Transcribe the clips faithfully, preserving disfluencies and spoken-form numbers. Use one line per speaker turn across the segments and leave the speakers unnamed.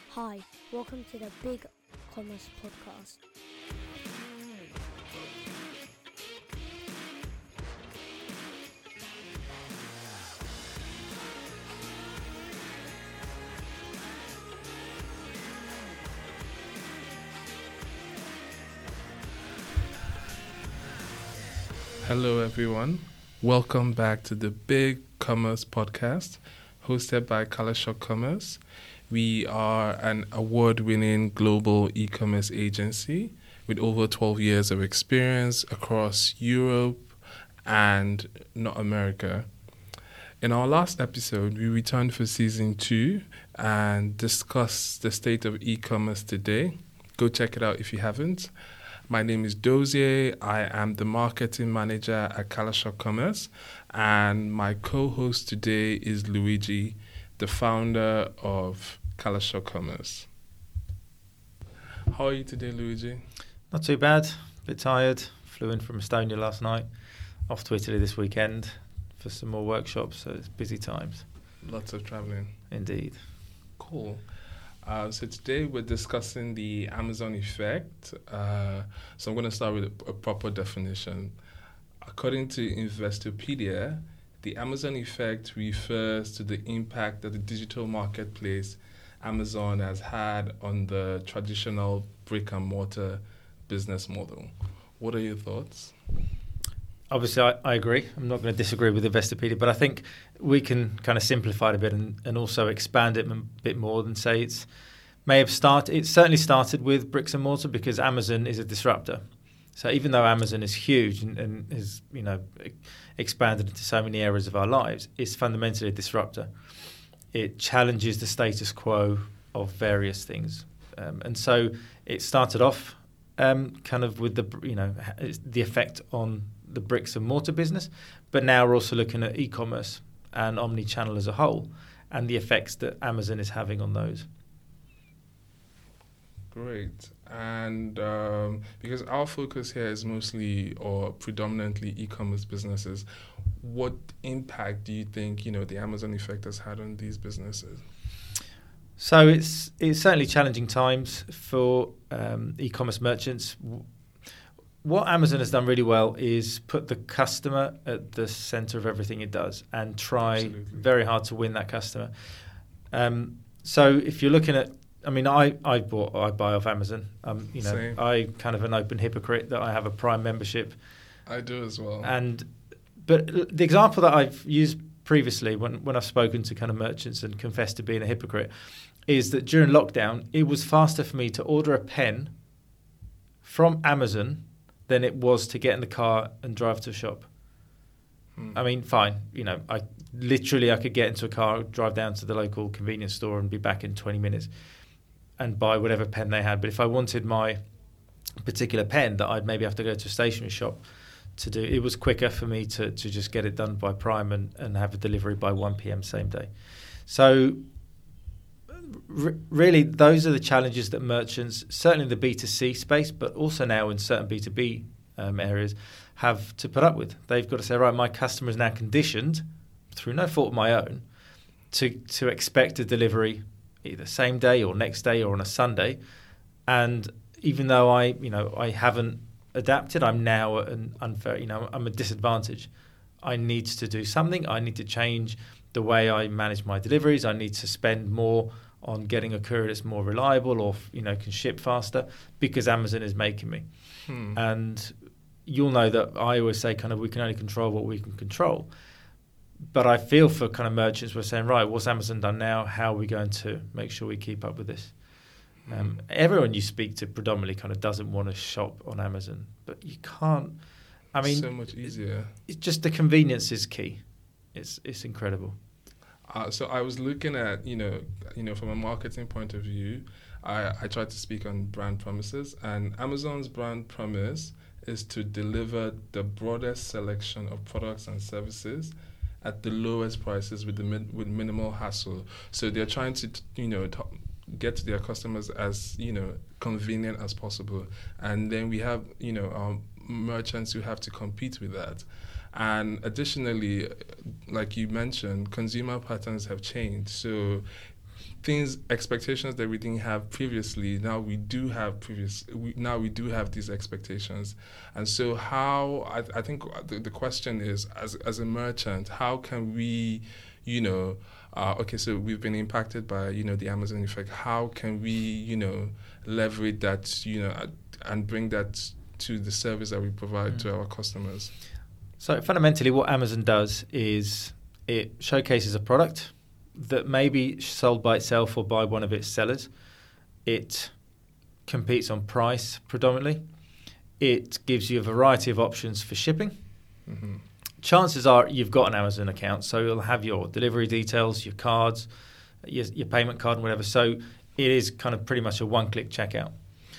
Hi, welcome to the Big Commerce Podcast.
Hello, everyone. Welcome back to the Big Commerce Podcast, hosted by Kalashok Commerce. We are an award-winning global e-commerce agency with over twelve years of experience across Europe and North America. In our last episode, we returned for season two and discussed the state of e-commerce today. Go check it out if you haven't. My name is Dozier. I am the marketing manager at Kalashok Commerce, and my co-host today is Luigi, the founder of Kalashok Commerce. How are you today, Luigi?
Not too bad. A bit tired. Flew in from Estonia last night. Off to Italy this weekend for some more workshops. So it's busy times.
Lots of traveling.
Indeed.
Cool. Uh, so today we're discussing the Amazon effect. Uh, so I'm going to start with a, a proper definition. According to Investopedia, the Amazon effect refers to the impact that the digital marketplace Amazon has had on the traditional brick and mortar business model. What are your thoughts?
Obviously, I, I agree. I'm not going to disagree with Investopedia, but I think we can kind of simplify it a bit and, and also expand it a bit more than say it's may have started. It certainly started with bricks and mortar because Amazon is a disruptor. So even though Amazon is huge and, and has you know expanded into so many areas of our lives, it's fundamentally a disruptor. It challenges the status quo of various things, um, and so it started off um, kind of with the you know the effect on the bricks and mortar business, but now we're also looking at e-commerce and omni-channel as a whole and the effects that Amazon is having on those.
Great. And um, because our focus here is mostly or predominantly e-commerce businesses, what impact do you think, you know, the Amazon effect has had on these businesses?
So it's it's certainly challenging times for um, e-commerce merchants. What Amazon has done really well is put the customer at the center of everything it does and try
Absolutely.
very hard to win that customer. Um, so if you're looking at, I mean, I, I bought, I buy off Amazon. Um, you know,
Same.
I kind of an open hypocrite that I have a Prime membership.
I do as well.
And but the example that I've used previously when, when I've spoken to kind of merchants and confessed to being a hypocrite is that during lockdown, it was faster for me to order a pen from Amazon than it was to get in the car and drive to a shop.
Hmm.
I mean, fine. You know, I literally I could get into a car, drive down to the local convenience store and be back in twenty minutes and buy whatever pen they had. But if I wanted my particular pen that I'd maybe have to go to a stationery shop to do, it was quicker for me to, to just get it done by Prime and, and have a delivery by one p.m. same day. So r- really, those are the challenges that merchants, certainly in the B two C space, but also now in certain B two B um, areas, have to put up with. They've got to say, right, my customer is now conditioned, through no fault of my own, to to expect a delivery either same day or next day or on a Sunday. And even though I, you know, I haven't adapted, I'm now at an unfair, you know, I'm a disadvantage. I need to do something. I need to change the way I manage my deliveries. I need to spend more on getting a courier that's more reliable or, you know, can ship faster because Amazon is making me.
Hmm.
And you'll know that I always say kind of we can only control what we can control. But I feel for kind of merchants, we're saying, right, what's Amazon done now? How are we going to make sure we keep up with this?
Hmm.
Um, everyone you speak to predominantly kind of doesn't want to shop on Amazon, but you can't. I mean,
so much easier.
It's just the convenience is key. It's it's incredible.
Uh, so I was looking at, you know, you know, from a marketing point of view, I, I tried to speak on brand promises, and Amazon's brand promise is to deliver the broadest selection of products and services at the lowest prices with the min- with minimal hassle. So they're trying to, you know, t- get to their customers as, you know, convenient as possible. And then we have, you know, um, merchants who have to compete with that. And additionally, like you mentioned, consumer patterns have changed. So things, expectations that we didn't have previously. Now we do have previous. We, now we do have these expectations, and so how? I, I think the, the question is, as as a merchant, how can we, you know, uh, okay, so we've been impacted by you know the Amazon effect. How can we, you know, leverage that, you know, and bring that to the service that we provide mm. to our customers?
So fundamentally, what Amazon does is it showcases a product that may be sold by itself or by one of its sellers. It competes on price predominantly. It gives you a variety of options for shipping. Mm-hmm. Chances are you've got an Amazon account, so you'll have your delivery details, your cards, your, your payment card and whatever. So it is kind of pretty much a one-click checkout.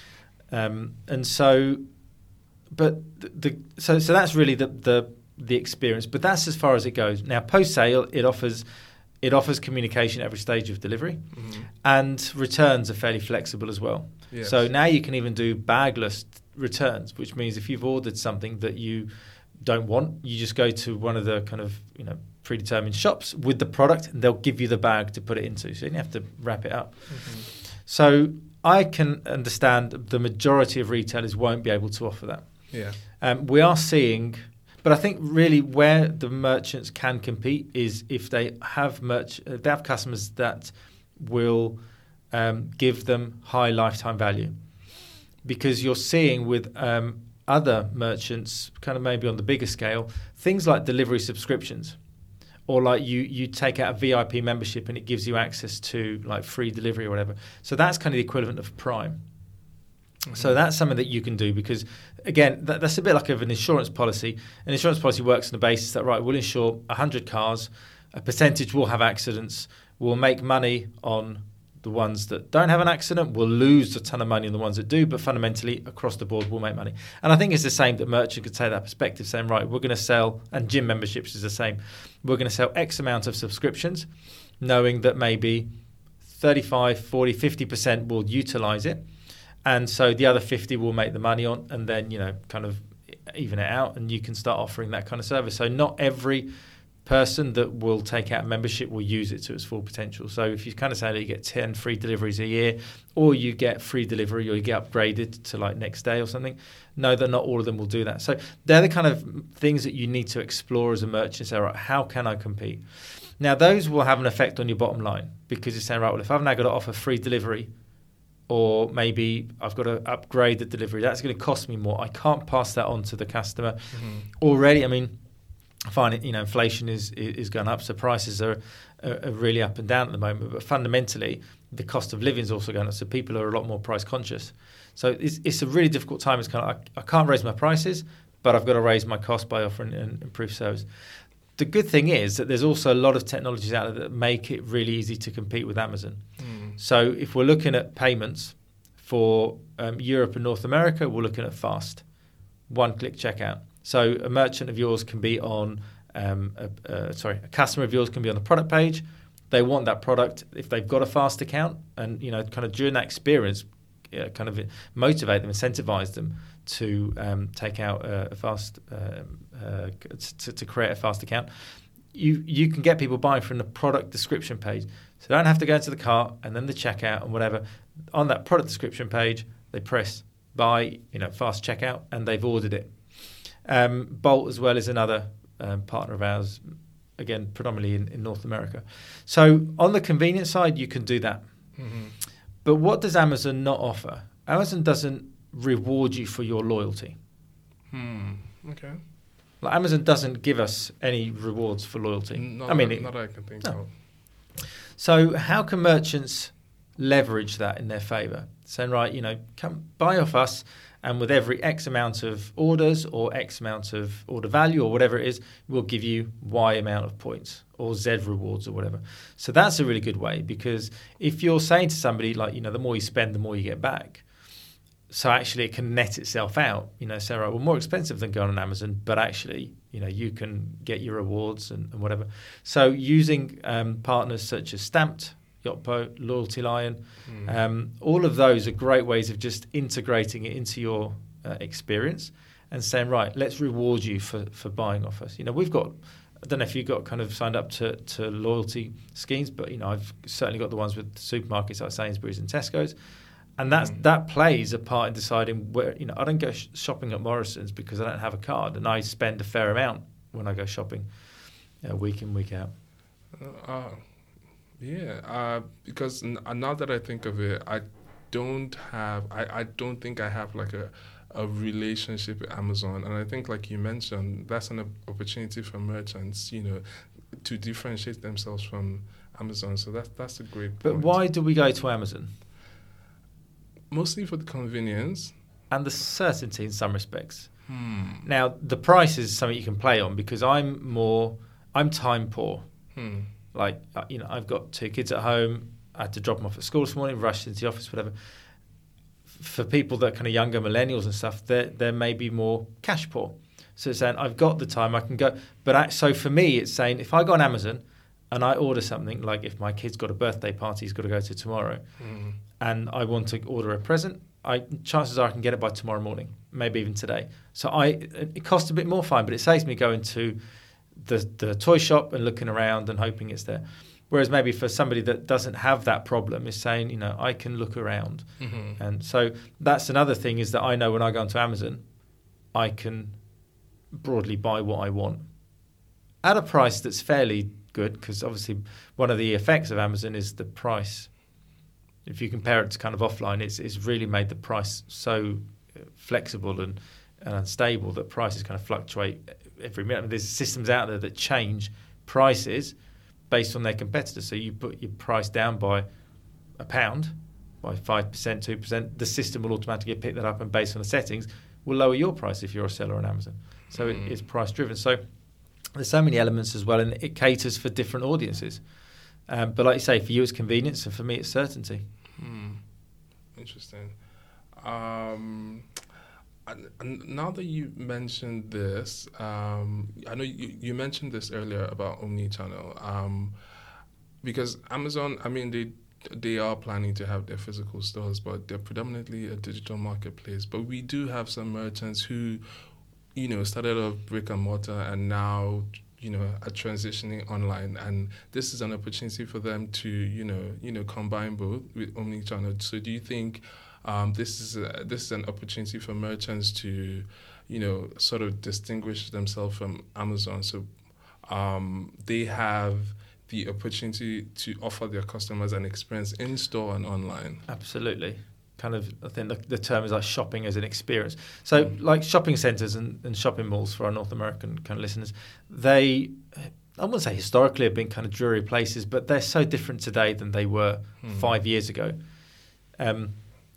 Um, and so, but the, the so so that's really the, the the experience. But that's as far as it goes. Now, post-sale, it offers it offers communication at every stage of delivery, mm-hmm. and returns are fairly flexible as well. Yes. So now you can even do bagless returns, which means if you've ordered something that you don't want, you just go to one of the kind of you know predetermined shops with the product, and they'll give you the bag to put it into. So you don't have to wrap it up. Mm-hmm. So I can understand the majority of retailers won't be able to offer that.
Yeah,
um, we are seeing, but I think really where the merchants can compete is if they have merch, they have customers that will um, give them high lifetime value, because you're seeing with um, other merchants, kind of maybe on the bigger scale, things like delivery subscriptions, or like you you take out a V I P membership and it gives you access to like free delivery or whatever. So that's kind of the equivalent of Prime. Mm-hmm. So that's something that you can do because, again, that, that's a bit like of an insurance policy. An insurance policy works on the basis that, right, we'll insure one hundred cars, a percentage will have accidents, we'll make money on the ones that don't have an accident, we'll lose a ton of money on the ones that do, but fundamentally, across the board, we'll make money. And I think it's the same that merchant could take that perspective, saying, right, we're going to sell, and gym memberships is the same, we're going to sell X amount of subscriptions, knowing that maybe thirty-five, forty, fifty percent will utilize it. And so the other fifty will make the money on, and then, you know, kind of even it out, and you can start offering that kind of service. So not every person that will take out a membership will use it to its full potential. So if you kind of say that you get ten free deliveries a year, or you get free delivery, or you get upgraded to like next day or something, know that not all of them will do that. So they're the kind of things that you need to explore as a merchant. Say, right, how can I compete? Now, those will have an effect on your bottom line, because you're saying, right, well, if I've now got to offer free delivery, or maybe I've got to upgrade the delivery, that's going to cost me more. I can't pass that on to the customer. Mm-hmm. Already, I mean, I find it, you know, inflation is is going up, so prices are, are, are really up and down at the moment. But fundamentally, the cost of living is also going up, so people are a lot more price conscious. So it's it's a really difficult time. It's kind of I, I can't raise my prices, but I've got to raise my cost by offering an improved service. The good thing is that there's also a lot of technologies out there that make it really easy to compete with Amazon. Mm. So if we're looking at payments for um, Europe and North America, we're looking at Fast, one-click checkout. So a merchant of yours can be on, um, a, uh, sorry, a customer of yours can be on the product page. They want that product. If they've got a Fast account, and you know, kind of during that experience, yeah, kind of motivate them, incentivize them to um, take out a, a Fast, uh, uh, to, to create a Fast account. You you can get people buying from the product description page, so they don't have to go into the cart and then the checkout and whatever. On that product description page, they press buy, you know, Fast checkout, and they've ordered it. Um, Bolt as well is another um, partner of ours, again predominantly in, in North America. So on the convenience side, you can do that. Mm-hmm. But what does Amazon not offer? Amazon doesn't reward you for your loyalty.
Hmm. Okay.
Like Amazon doesn't give us any rewards for loyalty.
Not
I mean,
that,
it,
not that I can think
no.
of.
So how can merchants leverage that in their favour? Saying, right, you know, come buy off us, and with every X amount of orders or X amount of order value or whatever it is, we'll give you Y amount of points or Z rewards or whatever. So that's a really good way, because if you're saying to somebody, like, you know, the more you spend, the more you get back. So actually it can net itself out. You know, say, right, well, more expensive than going on Amazon, but actually, you know, you can get your rewards and, and whatever. So using um, partners such as Stamped, Yotpo, Loyalty Lion, mm. um, all of those are great ways of just integrating it into your uh, experience and saying, right, let's reward you for, for buying off us. You know, we've got I don't know if you got kind of signed up to, to loyalty schemes, but you know I've certainly got the ones with supermarkets like Sainsbury's and Tesco's, and that's mm. that plays a part in deciding where you know I don't go sh- shopping at Morrison's because I don't have a card, and I spend a fair amount when I go shopping, you know, week in week out.
Uh, yeah, uh, because n- now that I think of it, I don't have I, I don't think I have like a a relationship with Amazon, and I think like you mentioned, that's an opportunity for merchants, you know, to differentiate themselves from Amazon. So that's that's a great point.
But why do we go to Amazon?
Mostly for the convenience
and the certainty in some respects.
Hmm.
Now the price is something you can play on because I'm more I'm time poor.
Hmm.
Like you know I've got two kids at home. I had to drop them off at school this morning, rushed into the office, whatever. For people that are kind of younger millennials and stuff, they're, they're maybe more cash poor. So it's saying, I've got the time, I can go. But I, so for me, it's saying, if I go on Amazon and I order something, like if my kid's got a birthday party he's got to go to tomorrow,
mm.
and I want to order a present, I chances are I can get it by tomorrow morning, maybe even today. So I it costs a bit more, fine, but it saves me going to the, the toy shop and looking around and hoping it's there. Whereas maybe for somebody that doesn't have that problem is saying, you know, I can look around.
Mm-hmm.
And so that's another thing is that I know when I go onto Amazon, I can broadly buy what I want at a price that's fairly good, because obviously one of the effects of Amazon is the price. If you compare it to kind of offline, it's, it's really made the price so flexible and, and unstable that prices kind of fluctuate every minute. I mean, there's systems out there that change prices based on their competitors. So you put your price down by a pound, by five percent, two percent, the system will automatically pick that up and based on the settings will lower your price if you're a seller on Amazon. So mm. it, it's price driven. So there's so many elements as well, and it caters for different audiences. Um, but like you say, for you it's convenience, and for me it's certainty.
Hmm. Interesting. Um, and, and now that you mentioned this, um, I know you, you mentioned this earlier about omnichannel, um, because Amazon, I mean, they they are planning to have their physical stores, but they're predominantly a digital marketplace. But we do have some merchants who, you know, started off brick and mortar and now, you know, are transitioning online, and this is an opportunity for them to, you know, you know, combine both with omnichannel. So, do you think um, this is a, this is an opportunity for merchants to, you know, sort of distinguish themselves from Amazon? So, um, they have the opportunity to offer their customers an experience in store and online.
Absolutely. Kind of, I think the, the term is like shopping as an experience. So mm. like shopping centres and, and shopping malls for our North American kind of listeners, they, I wouldn't say historically have been kind of dreary places, but they're so different today than they were mm. five years ago. Um,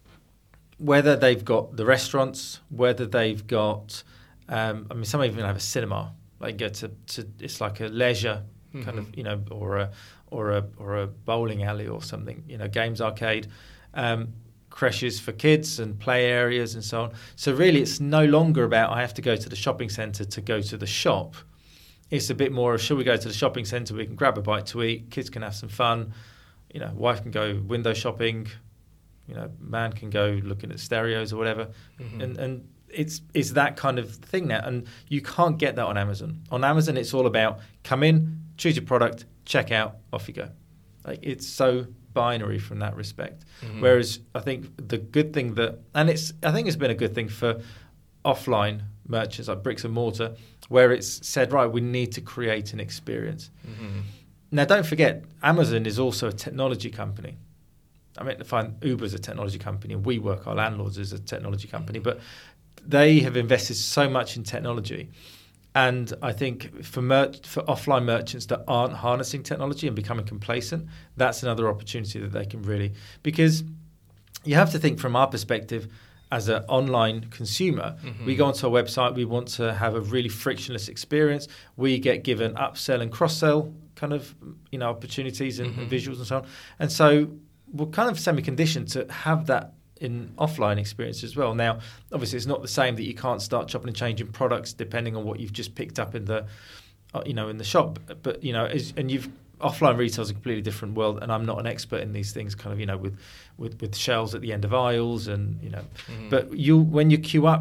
whether they've got the restaurants, whether they've got, um, I mean, some even have a cinema. They go to, to it's like a leisure kind mm-hmm. of, you know, or a or a or a bowling alley or something, you know, games arcade. Um, creches for kids and play areas and so on. So really it's no longer about I have to go to the shopping centre to go to the shop. It's a bit more of, should we go to the shopping centre, we can grab a bite to eat, kids can have some fun, you know, wife can go window shopping, you know, man can go looking at stereos or whatever. Mm-hmm. And and it's it's that kind of thing now. And you can't get that on Amazon. On Amazon it's all about come in, choose your product, check out, off you go. Like it's so binary from that respect. Mm-hmm. Whereas I think the good thing that, and it's I think it's been a good thing for offline merchants like bricks and mortar, where it's said, right, we need to create an experience. Mm-hmm. Now, don't forget, Amazon is also a technology company. I mean, fine, Uber's a technology company, and WeWork, our landlords, is a technology company, but they have invested so much in technology. And I think for mer- for offline merchants that aren't harnessing technology and becoming complacent, that's another opportunity that they can really... Because you have to think from our perspective as an online consumer, mm-hmm. we go onto our website, we want to have a really frictionless experience. We get given upsell and cross-sell kind of, you know, opportunities and, mm-hmm. and visuals and so on. And so we're kind of semi-conditioned to have that in offline experience as well. Now, obviously, it's not the same that you can't start chopping and changing products depending on what you've just picked up in the, uh, you know, in the shop. But you know, as, and you've offline retail is a completely different world, and I'm not an expert in these things. Kind of, you know, with with, with shelves at the end of aisles, and you know, mm. but you when you queue up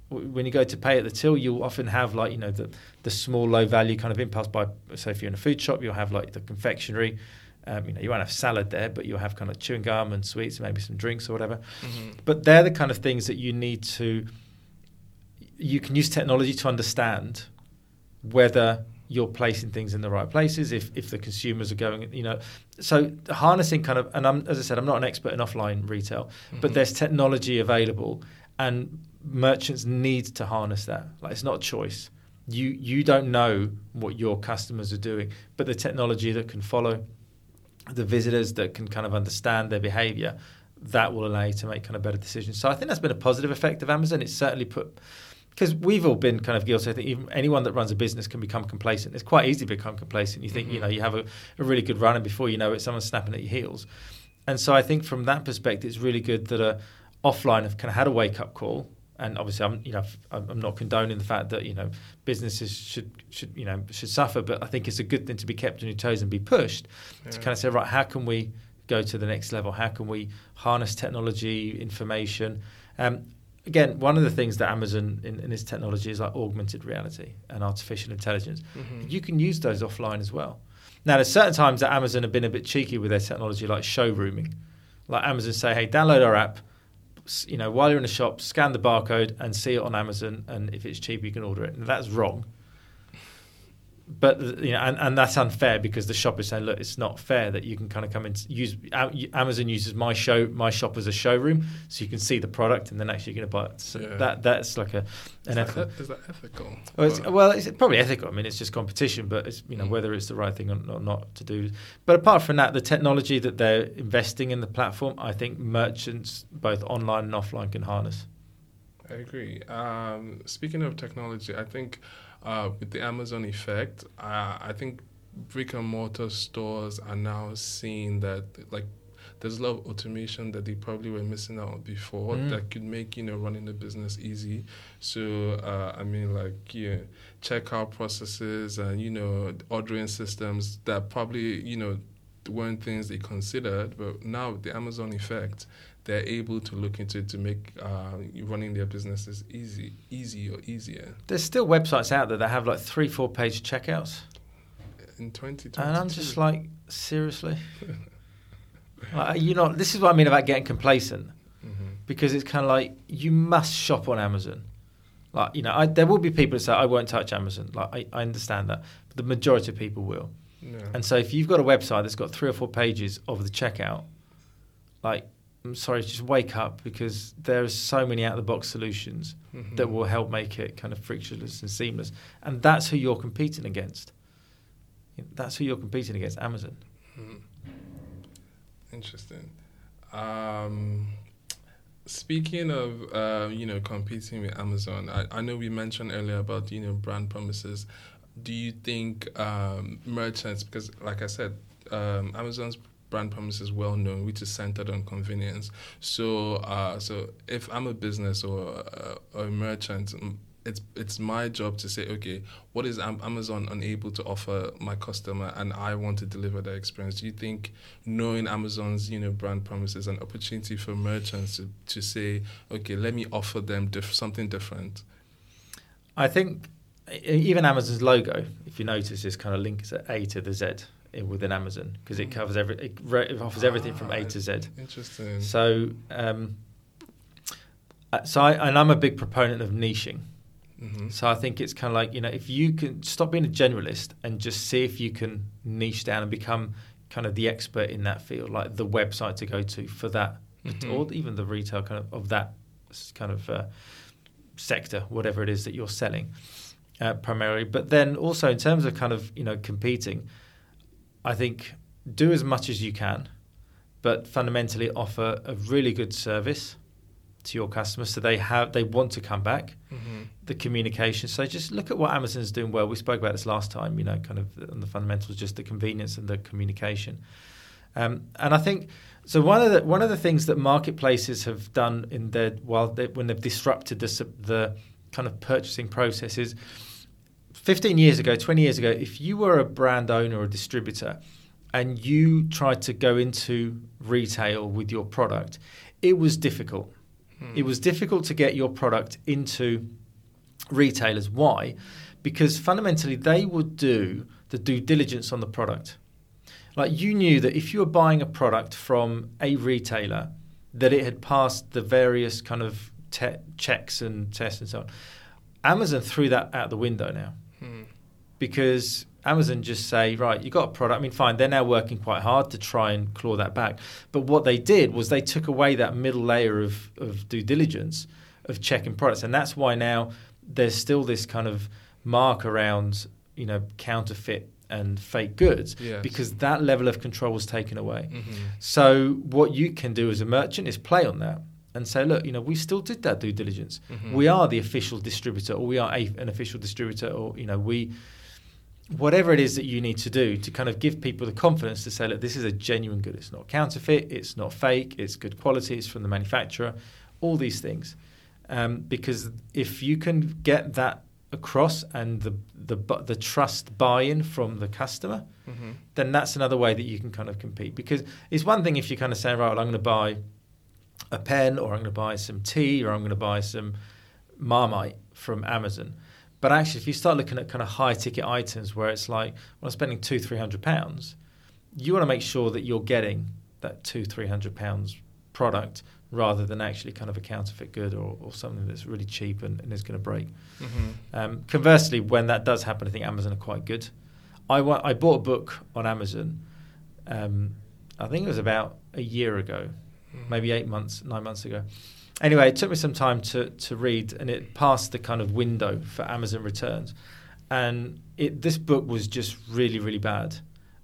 w- when you go to pay at the till, you'll often have like, you know, the, the small, low value kind of impulse buy. So if you're in a food shop, you'll have like the confectionery. Um, you know, you won't have salad there, but you'll have kind of chewing gum and sweets, maybe some drinks or whatever.
Mm-hmm.
But they're the kind of things that you need to, you can use technology to understand whether you're placing things in the right places, if if the consumers are going, you know. So harnessing kind of, and I'm, as I said, I'm not an expert in offline retail, mm-hmm. but there's technology available and merchants need to harness that. Like, it's not a choice. You you don't know what your customers are doing, but the technology that can follow the visitors, that can kind of understand their behavior, that will allow you to make kind of better decisions. So I think that's been a positive effect of Amazon. It's certainly put, because we've all been kind of guilty. I think even anyone that runs a business can become complacent. It's quite easy to become complacent. You think, mm-hmm. you know, you have a, a really good run, and before you know it, someone's snapping at your heels. And so I think from that perspective, it's really good that a offline have kind of had a wake-up call. And obviously, I'm you know I'm not condoning the fact that you know businesses should should you know should suffer, but I think it's a good thing to be kept on your toes and be pushed yeah. to kind of say, right, how can we go to the next level? How can we harness technology, information? Um, again, one of the things that Amazon in, in its technology is like augmented reality and artificial intelligence. Mm-hmm. You can use those offline as well. Now, there's certain times that Amazon have been a bit cheeky with their technology, like showrooming. Like Amazon say, hey, download our app. You know, while you're in the shop, scan the barcode and see it on Amazon, and if it's cheap, you can order it. And that's wrong. But you know, and, and that's unfair, because the shop is saying, look, it's not fair that you can kind of come and use. Amazon uses my show, my shop as a showroom, so you can see the product, and then actually you're going to buy it. So yeah. that that's like a an
is,
ethical.
that, is that ethical?
Well, it's, well, it's probably ethical. I mean, it's just competition, but it's you know mm. whether it's the right thing or not, not to do. But apart from that, the technology that they're investing in the platform, I think merchants both online and offline can harness.
I agree. Um, speaking of technology, I think. Uh, with the Amazon effect, uh, I think brick and mortar stores are now seeing that like there's a lot of automation that they probably were missing out on before mm. that could make you know running the business easy. So uh, I mean, like yeah, checkout processes and you know ordering systems that probably you know weren't things they considered, but now with the Amazon effect, they're able to look into it to make uh, running their businesses easy, easy or easier.
There's still websites out there that have like three, four page checkouts.
In twenty twenty-two.
And I'm just like, seriously? like, you know, this is what I mean about getting complacent. Mm-hmm. Because it's kind of like, you must shop on Amazon. Like, you know, I, there will be people that say, I won't touch Amazon. Like, I, I understand that. But the majority of people will. Yeah. And so if you've got a website that's got three or four pages of the checkout, like, I'm sorry, just wake up, because there are so many out-of-the-box solutions mm-hmm. that will help make it kind of frictionless and seamless. And that's who you're competing against. That's who you're competing against, Amazon.
Mm. Interesting. Um, speaking of, uh, you know, competing with Amazon, I, I know we mentioned earlier about, you know, brand promises. Do you think um, merchants, because like I said, um, Amazon's brand promise is well known, which is centered on convenience. So, uh, so if I'm a business or a, a merchant, it's it's my job to say, okay, what is Amazon unable to offer my customer, and I want to deliver that experience. Do you think knowing Amazon's you know brand promise is an opportunity for merchants to, to say, okay, let me offer them diff- something different?
I think even Amazon's logo, if you notice, is kind of linked to A to the Z within Amazon, because it covers every, it, re- it offers everything ah, from A to Z.
Interesting.
So, um, so I, and I'm a big proponent of niching. Mm-hmm. So I think it's kind of like, you know, if you can stop being a generalist and just see if you can niche down and become kind of the expert in that field, like the website to go to for that, mm-hmm. or even the retail kind of of that kind of uh, sector, whatever it is that you're selling uh, primarily. But then also in terms of kind of, you know, competing, I think do as much as you can, but fundamentally offer a really good service to your customers, so they have they want to come back. Mm-hmm. The communication. So just look at what Amazon's doing well. We spoke about this last time. You know, kind of on the fundamentals, just the convenience and the communication. Um, and I think so. One of the one of the things that marketplaces have done in their while they, when they've disrupted the the kind of purchasing process is, fifteen years ago, twenty years ago, if you were a brand owner or a distributor and you tried to go into retail with your product, it was difficult. It was difficult to get your product into retailers. Why? Because fundamentally they would do the due diligence on the product. Like, you knew that if you were buying a product from a retailer, that it had passed the various kind of te- checks and tests and so on. Amazon threw that out the window now.
Hmm.
Because Amazon just say, right, you got a product. I mean, fine, they're now working quite hard to try and claw that back. But what they did was they took away that middle layer of, of due diligence of checking products. And that's why now there's still this kind of mark around, you know, counterfeit and fake goods,
Yes.
because that level of control was taken away.
Mm-hmm.
So what you can do as a merchant is play on that and say, look, you know, we still did that due diligence.
Mm-hmm.
We are the official distributor, or we are a, an official distributor, or, you know, we, whatever it is that you need to do to kind of give people the confidence to say, look, this is a genuine good. It's not counterfeit. It's not fake. It's good quality. It's from the manufacturer. All these things. Um, because if you can get that across and the the the trust buy-in from the customer,
Mm-hmm.
then that's another way that you can kind of compete. Because it's one thing if you kind of say, right, well, I'm going to buy a pen, or I'm going to buy some tea, or I'm going to buy some Marmite from Amazon. But actually, if you start looking at kind of high ticket items where it's like, well, I'm spending two, three hundred pounds, you want to make sure that you're getting that two, three hundred pounds product rather than actually kind of a counterfeit good, or, or something that's really cheap and, and is going to break.
Mm-hmm.
Um, conversely, when that does happen, I think Amazon are quite good. I, wa- I bought a book on Amazon, um, I think it was about a year ago,
Mm-hmm.
maybe eight months, nine months ago. Anyway, it took me some time to, to read, and it passed the kind of window for Amazon returns. And it, this book was just really, really bad.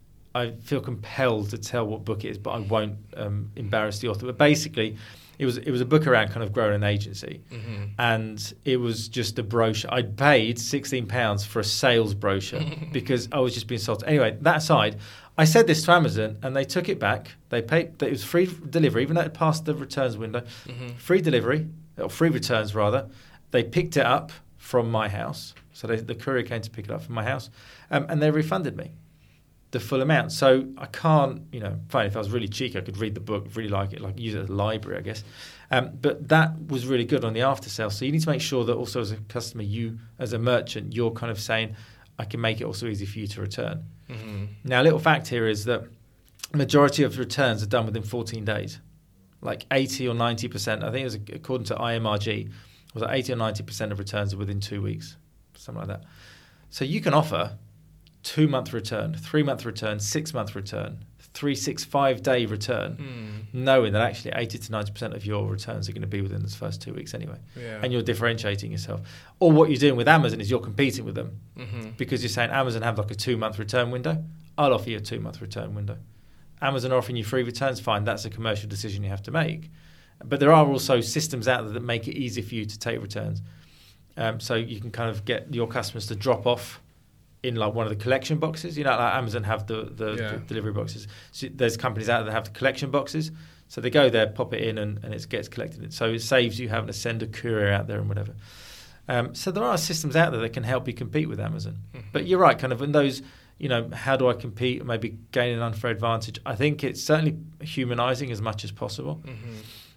I feel compelled to tell what book it is, but I won't um, embarrass the author. But basically, it was it was a book around kind of growing an agency,
Mm-hmm.
and it was just a brochure. I'd paid sixteen pounds for a sales brochure because I was just being sold. Anyway, that aside, I said this to Amazon, and they took it back. They paid. It was free delivery, even though it passed the returns window.
Mm-hmm.
Free delivery, or free returns rather. They picked it up from my house, so they, the courier came to pick it up from my house, um, and they refunded me the full amount. So I can't, you know, fine, if I was really cheeky, I could read the book, really like it, like use it as a library, I guess. Um, but that was really good on the after sale. So you need to make sure that also as a customer, you, as a merchant, you're kind of saying, I can make it also easy for you to return.
Mm-hmm.
Now, a little fact here is that majority of returns are done within fourteen days. Like eighty or ninety percent, I think it was according to I M R G, was like eighty or ninety percent of returns are within two weeks, something like that. So you can offer two-month return, three-month return, six-month return, three, six, five-day return,
Mm.
knowing that actually eighty to ninety percent of your returns are going to be within those first two weeks anyway.
Yeah.
And you're differentiating yourself. Or what you're doing with Amazon is you're competing with them,
Mm-hmm.
because you're saying Amazon have like a two-month return window. I'll offer you a two-month return window. Amazon offering you free returns, fine, that's a commercial decision you have to make. But there are also systems out there that make it easy for you to take returns. Um, so you can kind of get your customers to drop off in like one of the collection boxes. You know, like Amazon have the, the,
Yeah.
the delivery boxes. So there's companies out there that have the collection boxes. So they go there, pop it in, and, and it gets collected. So it saves you having to send a courier out there and whatever. Um, so there are systems out there that can help you compete with Amazon.
Mm-hmm.
But you're right, kind of in those, you know, how do I compete, maybe gain an unfair advantage? I think it's certainly humanizing as much as possible.
Mm-hmm.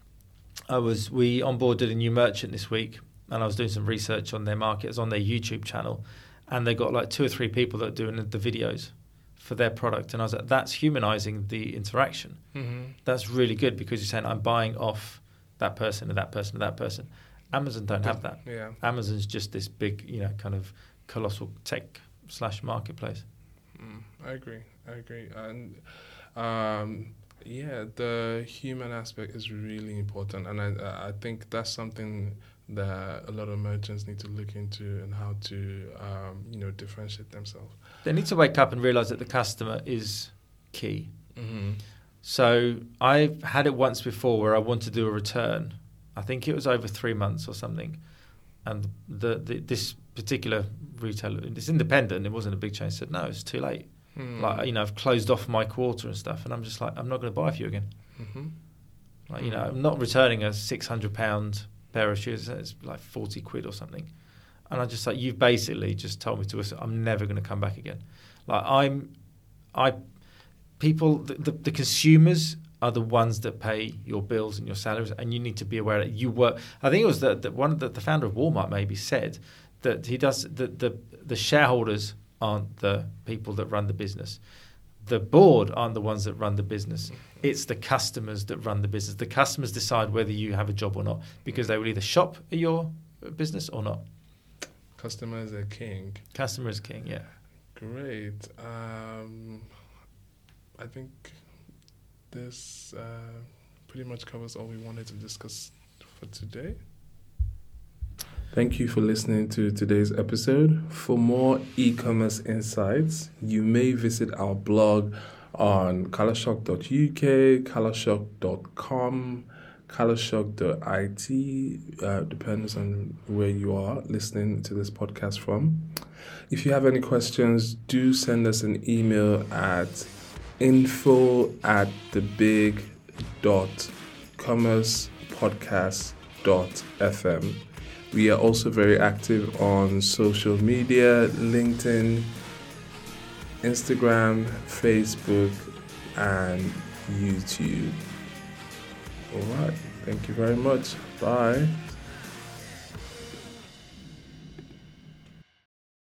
I was, we onboarded a new merchant this week, and I was doing some research on their market. It's on their YouTube channel, and they got like two or three people that are doing the videos for their product. And I was like, that's humanizing the interaction.
Mm-hmm.
That's really good, because you're saying I'm buying off that person and that person and that person. Amazon don't have that.
Yeah.
Amazon's just this big, you know, kind of colossal tech slash marketplace.
Mm, I agree. I agree. And um, yeah, the human aspect is really important, and I I think that's something that a lot of merchants need to look into, and how to um, you know differentiate themselves.
They need to wake up and realize that the customer is key.
Mm-hmm.
So I've had it once before where I wanted to do a return. I think it was over three months or something, and the, the this particular retailer, it's independent, it wasn't a big chain, said no, it's too late.
Mm.
Like, you know, I've closed off my quarter and stuff, and I'm just like, I'm not going to buy for you again.
Mm-hmm.
Like, you know, I'm not returning a six hundred pound pair of shoes. It's like forty quid or something. And I'm just like, you've basically just told me to, I'm never going to come back again. Like, I'm, I, people, the, the, the consumers are the ones that pay your bills and your salaries, and you need to be aware that you work. I think it was the, the one of the, the founder of Walmart maybe said that he does that the the shareholders aren't the people that run the business. The board aren't the ones that run the business. It's the customers that run the business. The customers decide whether you have a job or not, because they will either shop at your business or not.
Customer is a king.
Customer is king, yeah.
Great. Um, I think this uh, pretty much covers all we wanted to discuss for today. Thank you for listening to today's episode. For more e-commerce insights, you may visit our blog on colorshock dot U K, colorshock dot com, colorshock dot I T, uh, depends on where you are listening to this podcast from. If you have any questions, do send us an email at info at the big dot commerce podcast dot f m. We are also very active on social media, LinkedIn, Instagram, Facebook, and YouTube. All right. Thank you very much. Bye.